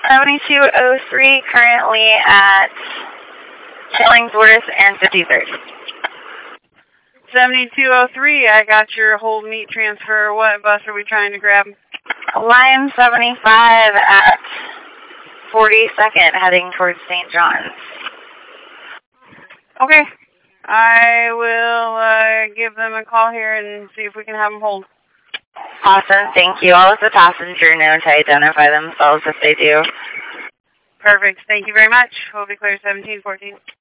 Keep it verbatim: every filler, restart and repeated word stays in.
seventy-two oh three, currently at Killingsworth and fifty-third. seventy-two oh three, I got your hold meet transfer. What bus are we trying to grab? Line seventy-five at forty-second, heading towards Saint John's. Okay. I will uh, give them a call here and see if we can have them hold. Awesome, thank you. I'll let the passenger know to identify themselves if they do. Perfect. Thank you very much. We'll be clear seventeen fourteen.